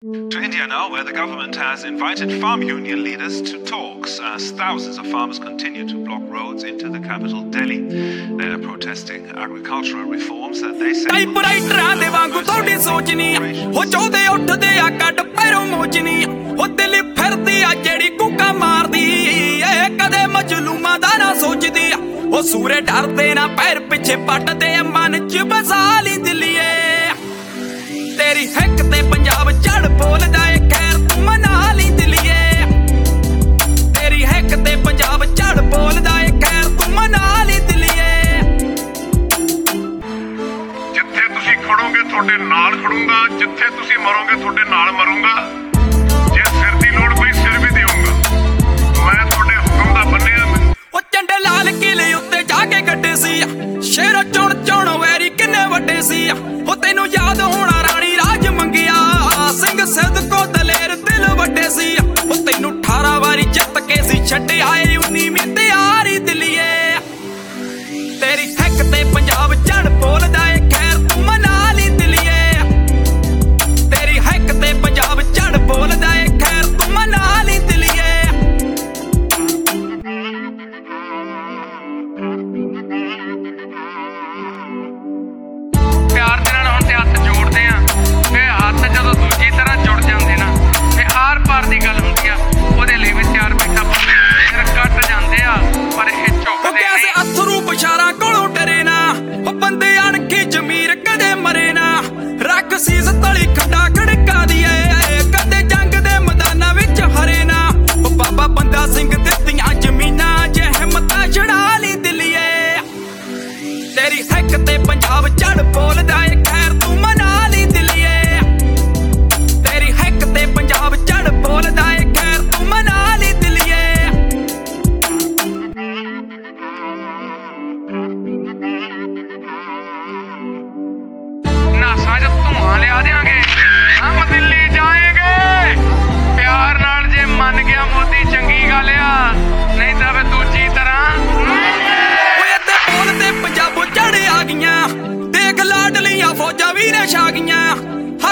To India now, where the government has invited farm union leaders to talks as thousands of farmers continue to block roads into the capital Delhi. They are protesting agricultural reforms that they say ਟਾਈਪਰਾਈਟਰਾਂ ਦੇ ਵਾਂਗੂ ਤੁਹਾਡੀ ਸੋਚ ਨਹੀਂ ਹੋ ਚਾਹੁੰਦੇ ਉੱਠਦੇ ਆ ਕੱਢ ਪੈਰੋਂ ਮੋਚ ਨਹੀਂ ਉਹ ਦਿੱਲੀ ਫਿਰਦੀ ਆ ਜਿਹੜੀ ਕੁੱਕਾ ਮਾਰਦੀ ਇਹ ਕਦੇ ਮਜਲੂਮਾਂ ਦਾ ਨਾ ਸੋਚਦੀ ਉਹ ਸੂਰੇ ਡਰਦੇ ਨਾ ਪੈਰ ਪਿੱਛੇ ਪੱਟਦੇ ਮਨ ਚ ਬਸਾ ਲਈ ਦਿੱਲੀਏ ਤੇਰੀ ਹਿੱਕ ਤੇ ਪੰਜਾਬ ਝੜ ਬੋਲਦਾ ਏ ਖੈਰ ਤੂੰ ਮਨਾ ਲਈ ਦਿੱਲੀਏ ਤੇਰੀ ਹਿੱਕ ਤੇ ਪੰਜਾਬ ਝੜ ਬੋਲਦਾ ਏ ਖੈਰ ਤੂੰ ਮਨਾ ਲਈ ਦਿੱਲੀਏ ਜਿੱਥੇ ਤੁਸੀਂ ਖੜੋਗੇ ਤੁਹਾਡੇ ਨਾਲ ਖੜੂੰਗਾ ਜਿੱਥੇ ਤੁਸੀਂ ਮਰੋਗੇ ਤੁਹਾਡੇ ਨਾਲ ਮਰੂੰਗਾ ਜੇ ਸਿਰ ਦੀ ਲੋੜ ਪਈ ਸਿਰ ਵੀ ਦੇਵਾਂਗਾ ਮੈਂ ਤੁਹਾਡੇ ਹੁਕਮ ਦਾ ਬੰਨਿਆ ਉਹ ਝੰਡੇ ਲਾਲ ਕਿਲੇ ਉੱਤੇ ਜਾ ਕੇ ਗੱਡੇ ਸੀ ਸ਼ੇਰ ਚੁਣ ਵੈਰੀ ਕਿੰਨੇ ਵੱਡੇ ਸੀ ਉਹ ਤੈਨੂੰ ਯਾਦ ਹੋਣਾ ਰਾਣੀ ਰਾਜ ਮੰਗਿਆ ਸਿੰਘ ਸਿੱਧਕੋ ਦਲੇਰ ਦਿਲ ਵੱਡੇ ਸੀ ਉਹ ਤੈਨੂੰ 18 ਵਾਰੀ ਜਿੱਤ ਕੇ ਸੀ ਛੱਡਿਆ ਏ 19ਵੀਂ ਤਿਆਰੀ ਦਿੱਲੀਏ ਤੇਰੀ ਹਿੱਕ ਤੇ ਪੰਜਾਬ ਝੜ ਬੋਲਦਾ ਏ ਖੈਰ ਤੂੰ ਮਨਾ ਲਈ ਦਿੱਲੀਏ ਤੇਰੀ ਹਿੱਕ ਤੇ ਪੰਜਾਬ ਝੜ ਬੋਲਦਾ ਏ ਖੈਰ ਤੂੰ ਮਨਾ ਲਈ ਦਿੱਲੀਏ ਪਿਆਰ ਦੇ ਨਾਲ ਹੁਣ ਤੇ ਹੱਥ ਜੋੜਦੇ ਆ ਇਹ ਹੱਥ ਜਦੋਂ ਦੂਜੀ ਤਰ੍ਹਾਂ ਜੁੜ ਜਾਂਦੇ ਨਾ ਤੇ ਆਰ ਪਾਰ ਦੀ ਗੱਲ ਹੁੰਦੀ ਆ ਉਹਦੇ ਲਈ ਵੀ ਤਿਆਰ ਬੈਠਾ ਫਿਰ ਕੱਟ ਜਾਂਦੇ ਆ ਪਰ ਇਹ ਝੁਕਦੇ ਨਹੀਂ ਅਥਰੂ ਬਸ਼ਾਰਾ ਕੋਲੋਂ ਡਰੇ ਨਾ ਉਹ ਬੰਦੇ ਅਣਖੀ ਜ਼ਮੀਰ ਕਦੇ ਮਰੇ ਨਾ ਰੱਖ ਸੀਸ ਤਲੀ ਖੱਡਾ ਖੜਕਾ ਦੀਏ ਕਦੇ ਜੰਗ ਦੇ ਮੈਦਾਨਾਂ ਵਿੱਚ ਹਰੇ ਨਾ ਉਹ ਬਾਬਾ ਬੰਦਾ ਸਿੰਘ ਦਿੱਤੀਆਂ ਜ਼ਮੀਨਾਂ ਜੇ ਹਿੰਮਤਾਂ ਛੜਾ ਲਈ ਦਿੱਲੀਏ ਤੇਰੀ ਹਿੱਕ ਤੇ ਪੰਜਾਬ ਝੜ ਬੋਲਦਾ ਏ ਖੈਰ ਤੂੰ ਮਨਾ ਲਈ ਦਿੱਲੀਏ ਤੇਰੀ ਹਿੱਕ ਤੇ ਪੰਜਾਬ ਝੜ ਬੋਲਦਾ ਏ ਖੈਰ ਤੂੰ ਮਨਾ ਲਈ ਦਿੱਲੀਏ ਨਾਸਾਂ 'ਚ ਧੂਆਂ ਲਿਆ ਦਿਆਂਗੇ ਹਮ ਦਿੱਲੀ ਜਾਏਂਗੇ ਪਿਆਰ ਨਾਲ ਜੇ ਮੰਨ ਗਿਆ ਮੋਦੀ ਚੰਗੀ ਗੱਲ ਆ ਨਹੀਂ ਤਾਂ ਵੇ ਦੂਜੀ ਤਰ੍ਹਾਂ ਓਏ ਤੇ ਬੋਲ ਤੇ ਪੰਜਾਬੋਂ ਝੜ ਆ ਗਈਆਂ ਦੇਖ ਲਾਡਲੀਆਂ ਫੌਜਾਂ ਵੀ ਨੇ ਛਾ ਗਈਆਂ